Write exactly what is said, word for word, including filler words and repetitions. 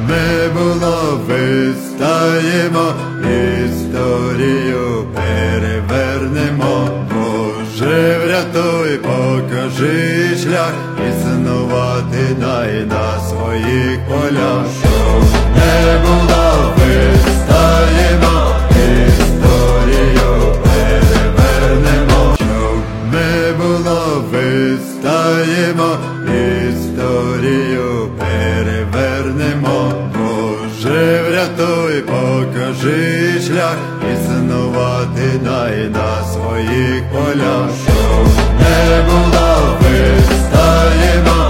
не було, вистаємо, історію перевернемо. Боже, врятуй, покажи шлях, існувати дай на своїх полях. Щоб не було, вистаємо, історію перевернемо. Щоб не було, вистаємо, історію перевернемо. Боже, врятуй, покажи шлях, існувати дай на своїх полях. Щоб не було, вистаємо.